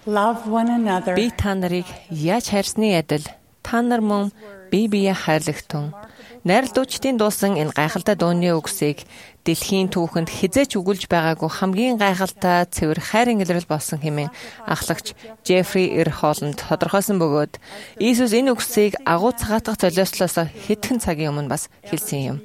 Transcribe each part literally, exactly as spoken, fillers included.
Love one another. Би та нарыг яаж хайрсны адил та нар мөн бие биеэ хайрлагтун. Найрлуучдын дуусан энэ гайхалтай дууны үгсийг дэлхийн түүхэнд хизээч өгүүлж байгаагүй хамгийн гайхалтай цэвэр хайрын илрэл болсон хэмээн ахлагч Джеффри Р. Холланд тодорхойлсон бөгөөд Иесус энэ үгсийг агуу цагаатгах золиослоос хэдхэн цагийн өмнө бас хэлсэн юм.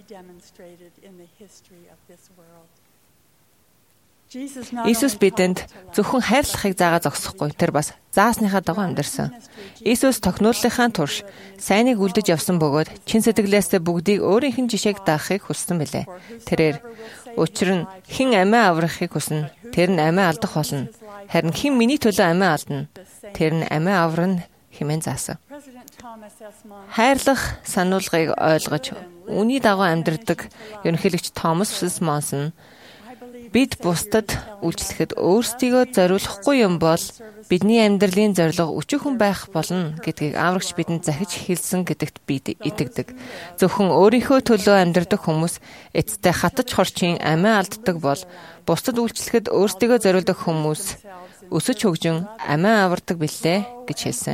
Иесус бидэнд зөвхөн хайрлахыг заагаа зогсохгүй, тэр бас заасныхаа дагуу амьдарсан. Иесус тогтнууллынхаа турш сайныг үлдэж явсан бөгөөд чин сэтгэлээсээ бүгдийг өөрийнх нь жишээг даахыг хүссэн билээ. Тэрээр учир нь хэн амиа аврахыг хүснэ, тэр нь амиа алдах болно. Харин хэн миний төлөө амиа алдна, тэр нь амиа аврна хэмээн заасан. Хайрлах сануулгыг ойлгож, үүний дагуу амьдрдаг ерөнхийлөгч Томас С. Монсон бид бусдад үйлчлэхэд өөрсдийгөө зориулахгүй юм бол бидний амьдралын зорилго өчүүхэн байх болно гэдгийг аврагч бидэнд захиж хэлсэн гэдэгт би итгэдэг. Зөвхөн өөрийнхөө төлөө амьдрдаг хүмүүс эцэстээ хатаж хорчин амиа алддаг бол бусдад үйлчлэхэд өөрсдийгөө зориулдаг хүмүүс өсөж хөгжин амиа авардаг билээ гэж хэлсэн.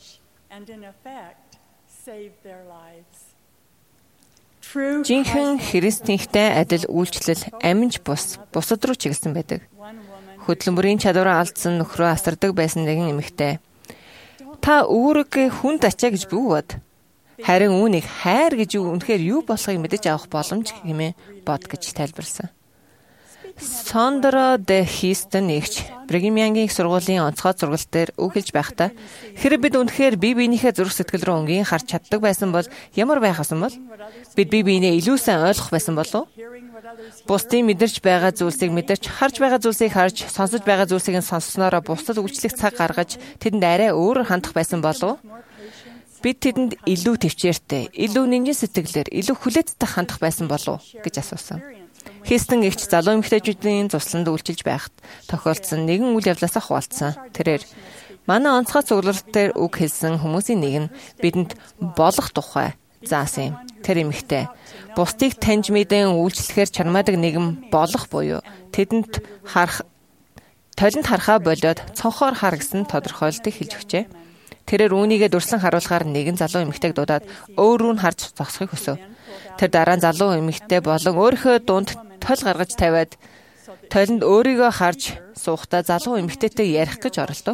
Жинхэнэ христийнхтэй адил үйлчлэл аминч бус бусад руу чиглэсэн байдаг. Хөдөлмөрийн чадвараа алдсан нөхрөө асардаг байсан нэгэн эмэгтэй. Та өөрийгөө хүнд ачаа гэж бүүвэд. Харин үүнийг хайр гэж үнэхээр юу болохыг мэдэж авах боломж хэмээн бод гэж тайлбарласан. Сондро де Хистон нэгч Бригхэм Янгийн их сургуулийн онцгой зургал дээр үг хэлж байхдаа хэрэг бид үнэхээр бие биенийхээ зүрх сэтгэл рүү өнгийн харж чаддаг байсан бол ямар байх вэ? Бид бие биенээ илүү сайн ойлгох байсан болов уу? Бусдын мэдэрч байгаа зүйлсийг мэдэрч, харж байгаа зүйлсийг харж, сонсож байгаа зүйлсийг сонссноор бусдад үйлчлэх цаг гаргаж тэдэнд арай өөрөөр хандах байсан болов уу? Бид тэдэнд илүү төвчээртэй, илүү нэмжин сэтгэлээр, илүү хүлээцтэй хандах байсан болов уу гэж асуусан. Хистэн гэгч залуу эмэгтэйчүүдийн тусланд үйлчилж байхад тохиолдсон нэгэн үйл явдлаасаа хуваалцсан. Тэрээр манай онцгой цугларт дээр үг хэлсэн хүмүүсийн нэг нь бидэнд болох тухай заасан юм. Тэр эмэгтэй бусдыг таньж мэдэн үйлчлэхээр чармаадаг нэгэн болох буюу тэдэнд харах толинд харахаа болоод цонхоор хар гэсэн тодорхойлолтыг хэлж өгчээ. Тэрээр үүнийгээ дурсан харуулгаар нэгэн залуу эмэгтэйг дуудаад өөрөө нь харж зогсохыг хүсв. Тэр дараа нь залуу эмэгтэй болон өөрийнхөө дунд тол гаргаж тавиад толинд өөрийгөө харж суухдаа залуу эмэгтэйтэй ярих гэж оролдов.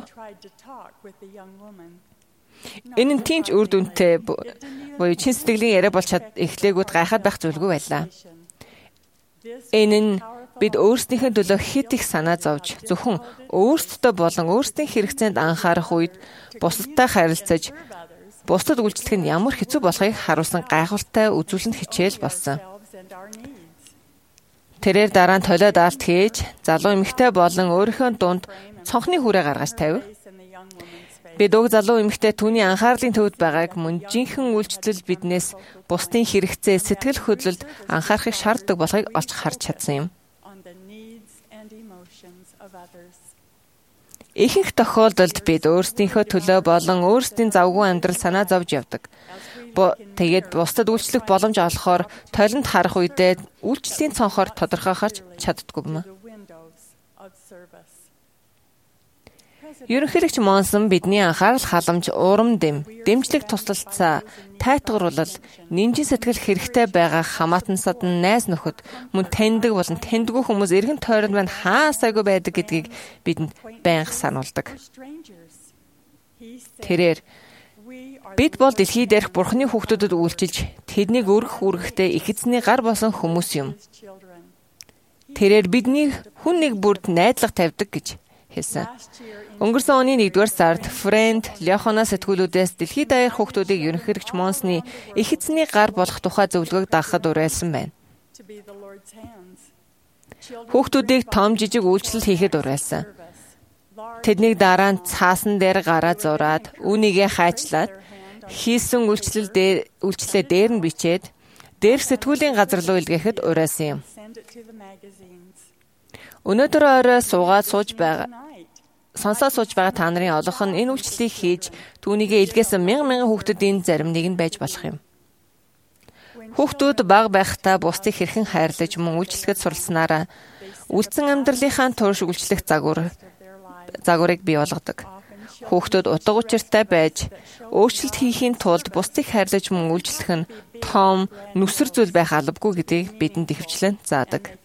Энэ нь тийч үр дүнтэй буюу чин сэтгэлийн яриа болж эхлээгүүд гайхаад байх зүйлгүй байлаа. Энэ нь бид өөрсдийнхээ төлөө хэд их санаа зовж зөвхөн өөрсдөө болон өөрсдийн хэрэгцээнд анхаарах үед бусадтай харилцаж бусдад үйлчлэх нь ямар хэцүү болохыг харуулсан гайхалтай үзүүлэлт хичээл болсон. Тэрээр дараа нь толиод алт хийж, залуу эмэгтэй болон өөрийнхөө дунд цонхны хүрээ гаргаж тавив. Бид уг залуу эмэгтэй түүний анхаарлын төвд байгааг мөн жинхэнэ үйлчлэл биднээс бусдын хэрэгцээ, сэтгэл хөдлөлд анхаарахыг шаарддаг болохыг олж харж чадсан юм. Ихэнх тохиолдолд бид өөрсдийнхөө төлөө болон өөрсдийн завгүй амьдрал санаа зовж явдаг. Тэгээд бусдад үйлчлэх боломж олохоор толинд харах үедээ үйлчлэлийн цонхоор тодорхойлж чаддаггүй юм. Ерөнхийлөгч Монсон бидний анхаарал халамж, урам дэм, дэмжлэг туслалцаа, тайтгаруулал, нэмжин сэтгэл хэрэгтэй байгаа хамаатан садан найз нөхөд мөн таньдаг болон таньдгүй хүмүүс эргэн тойронд маань хаасайгүй байдаг гэдгийг бидэнд байнга сануулдаг. Тэрээр бид бол дэлхий дээрх Бурхны хүүхдүүдэд үйлчилж, тэднийг өргөх үүрэгтэй их эзний гар болсон хүмүүс юм. Тэрээр бидний хүн нэг бүрд найдлага тавьдаг гэж хэлсэн. Өнгөрсөн оны нэгдүгээр сард Фрэнд Леохона сэтгүүлүүдээс дэлхийд даяар хүүхдүүдийг ерөнхийлөгч Монсны их эзний гар болох тухай зөвлөгөөг даахад уриалсан байна. Хүүхдүүдийг том жижиг үйлчлэл хийхэд уриалсан. Тэднийг дараа нь цаасан дээр гараа зураад, үүнийгээ хайчлаад, хийсэн үйлчлэл дээр үйлчлэлээ дээр нь бичээд, дээрх сэтгүүлийн газар руу илгээхэд уриалсан юм. Өнөөдөр орой суугаад сууж байгаа Сонсоод сууж байгаа та нарын олонх нь энэ үйлчлэлийг хийж түүнийгээ илгээсэн мянган мянган хүүхдүүдийн зарим нэг нь байж болох юм. Хүүхдүүд бага байхдаа бусдыг хэрхэн хайрлаж мөн үйлчлэхэд суралцсанаараа үлдсэн амьдралынхаа турш үйлчлэх загвар загварыг бий болгодог. Хүүхдүүд утга учиртай байж өөрчлөлт хийхийн тулд бусдыг хайрлаж мөн үйлчлэх нь том, нүсэр зүйл байх албагүй гэдгийг бидэнд ихэвчлэн заадаг.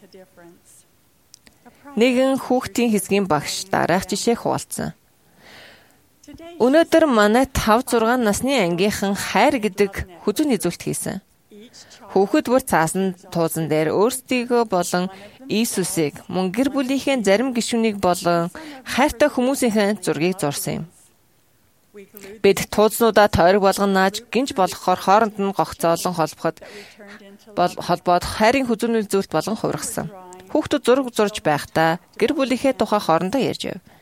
Нэгэн хүүхдийн хэсгийн багш дараах жишээ хуваалцсан. Өнөөдөр манай тав зургаан насны ангийнхан хайр гэдэг хүзүү нийзүүлэлт хийсэн. Хүүхэд бүр цаасан туузан дээр өөрсдийгөө болон Иесусыг мөн гэр бүлийнхээ зарим гишүүнийг болон хайртай хүмүүсийнхээ зургийг зурсан юм. Бид туузнуудаа тойрог болгон нааж гинж болохоор хооронд нь гогцоолон холбоход холбоод хайрын хүзүүний зүйлт болгон хувиргасан. Хүүхдүүд зураг зурж байхдаа гэр бүлийнхээ тухай хоорондоо ярьж байв.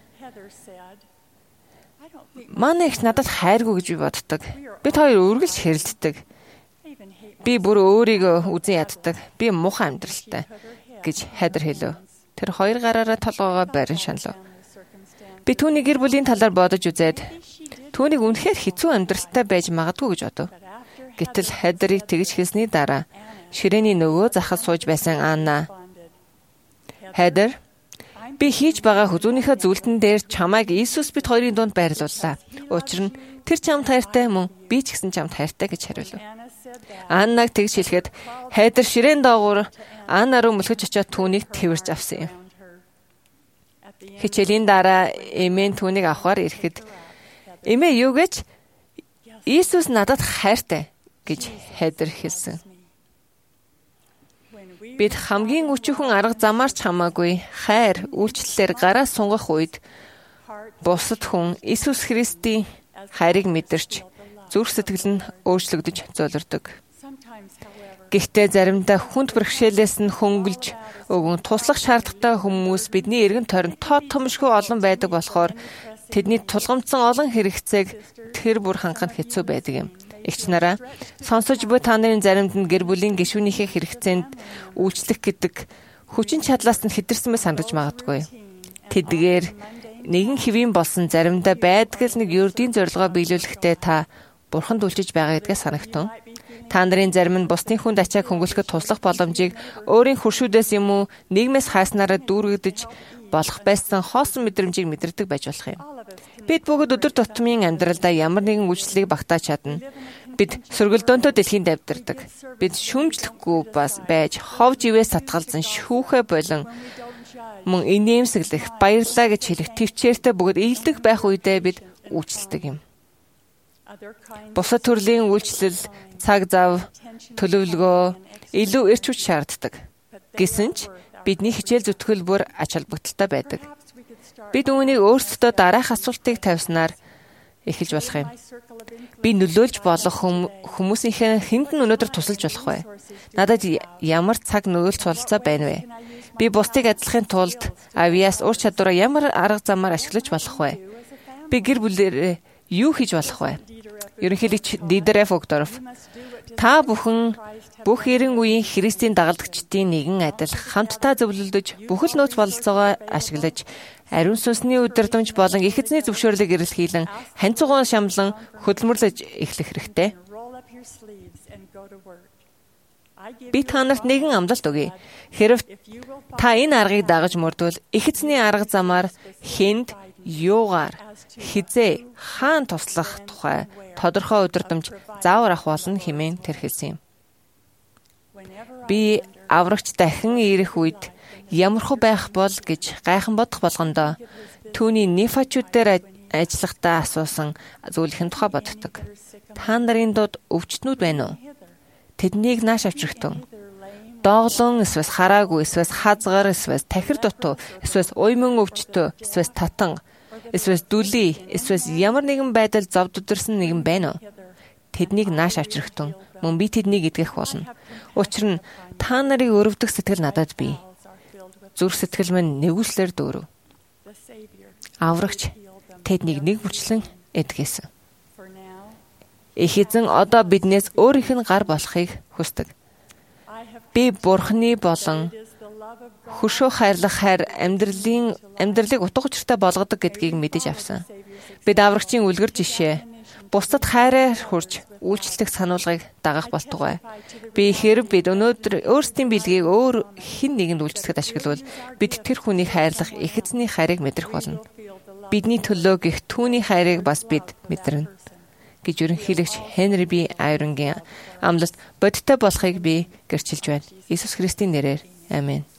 Манай их надад хайргүй гэж би боддог. Бид хоёр үргэлж хэрэлддэг. Би бүр өөрийгөө үзэн яддаг. Би муухай амьдралтай гэж Хайдер хэлв. Тэр хоёр гараараа толгоогоо барин шаналв. Би түүний гэр бүлийн талаар бодож үзээд түүнийг үнэхээр хэцүү амьдралтай байж магадгүй гэж бодов. Гэтэл Хайдерыг тэгж хэлсний дараа ширээний нөгөө захад сууж байсан Анна Хайдер, би хийж байгаа хүзүүнийхээ зүйлтэн дээр чамайг Иесус бид хоёрын дунд байрлууллаа. Учир нь тэр чамд хайртай мөн би ч гэсэн чамд хайртай гэж хариулв. Аннаг тэгж хэлэхэд Хайдер ширээн доогуур Анна руу мөлхөж очиод түүнийг тэрвэрж авсан юм. Хичээлийн дараа эмээ түүнийг авахар ирэхэд эмээ юу гэж Иесус надад хайртай гэж Хайдер хэлсэн. Бид хамгийн өчүүхэн арга замаар ч хамаагүй хайр үйлчлэлээр гараа сунгах үед бусад хүн Иесус Христийн хайрыг мэдэрч зүрх сэтгэл нь өөрчлөгдөж золирдог. Гэхдээ заримдаа хүнд бэрхшээлээс нь хөнгөлж өгөн туслах шаардлагатай хүмүүс бидний эргэн тойронд тоо томшгүй олон байдаг болохоор тэдний тулгамдсан олон хэрэгцээг тэр бүр хангах хэцүү байдаг юм. Эгч нараа сонсож буй та нарын заримд нь гэр бүлийн гишүүнийхээ хэрэгцээнд үйлчлэх гэдэг хүчин чадлаас нь хэтэрсэн мэт санагдаж магадгүй. Тэдгээр нэгэн хэвийн болсон заримдаа байдаг л нэг ердийн зорилгоо биелүүлэхдээ та бурханд үйлчилж байгаа гэдгээ санагтун. Та нарын зарим нь бусдын хүнд ачааг хөнгөлөхөд туслах боломжийг өөрийн хуршүүдээс юм уу нийгмээс хайснараа дүүргэж болох байсан хоосон мэдрэмжийг мэдэрдэг байж болох юм. Бид бүгд өдөр тутмын амьдралдаа ямар нэгэн үйлчлэлийг багтааж чадна. Бид сөргөлдөөнтөө дэлхийд амьдардаг. Бид шүмжлэхгүй бас байж хов живээс татгалзан шүүхэ болон мөн инээмсэглэх, баярлаа гэж хэлэх төвчээртэй бүгд ийдэг байх үедээ бид үйлчлдэг юм. Бусад төрлийн үйлчлэл цаг зав, төлөвлөгөө илүү эрч хүч шаарддаг. Гэсэн ч бидний хичээл зүтгэл бүр ач холбогдолтой байдаг. Бид үүнийг өөрсдөө дараах асуултыг тавьснаар эхэлж болох юм. Би нөлөөлж болох хүмүүсийнхээ хэнд нь өнөөдөр тусалж болох вэ? Надад ямар цаг нөлөөлц бололцоо байна вэ? Би бусдыг ажиллахын тулд авиас ур чадвараа ямар арга замаар ашиглаж болох вэ? Би гэр бүлээрээ юу хийж болох вэ? Ерөнхийлөгч Дидер Фогдорф, та бүхэн бүх эрен үеийн Христийн дагалдагчдын нэгэн адил хамтдаа зөвлөлдөж бүхэл нөөц бололцоогоо ашиглаж ариун сүнсний удирдамж болон их эзний зөвшөөрлийг эрэлхийлэн ханцугуун шамлан хөдөлмөрлөж эхлэх хэрэгтэй. Би та нарт нэгэн амлалт өгье. Хэрв та энэ аргыг дагаж мөрдвөл их эзний арга замаар хэнд, юугаар, хизээ, хаан туслах тухай тодорхой удирдамж заавар авах болно хэмээн тэр хэлсэн юм. Би аврагч дахин ирэх үед ямархуу байх бол гэж гайхан бодох болгондоо түүний нефачууд дээр ажиллахдаа асуусан зүйлийн тухай боддог. Та нарын дунд өвчтнүүд байна уу? Тэднийг нааш авчрахтун. Дооглон эсвэл хараагүй эсвэл хазгар эсвэл тахир дутуу эсвэл уйман өвчтөө эсвэл татан эсвэл дүлий эсвэл ямар нэгэн байдал зовдодорсон нэгэн байна уу? Тэднийг нааш авчрахтун. Мөн би тэднийг эдгэх болно. Учир нь та нарыг өрөвдөх сэтгэл надад бий. Зүрх сэтгэл минь нэгүслэр дөөрөв. Аврагч тэднийг нэг бүчлэн эдгэсэн. Их эзэн одоо биднээс өөрийнх нь гар болохыг хүсдэг. Би Бурхны болон хөшөө хайрлах хайр амьдралын амьдралыг утга учиртай болгодог гэдгийг мэдэж авсан. Бид аврагчийн үлгэр жишээ бусдад хайраар хурж үйлчлэх сануулгыг дагах болтугай. Би хэрэг бид өнөөдөр өөрсдийн бэлгийг өөр хэн нэгэнд үйлчлэхэд ашиглавал бид тэр хүнийг хайрлах их эзний хайрыг мэдрэх болно. бидний төлөө гих түүний хайрыг бас бид мэдэрнэ гэж ерөнхийлөгч Хенри Би Айронгийн амлалт бодиттой болохыг би гэрчилж байна. Иесус Христийн нэрээр. Амен.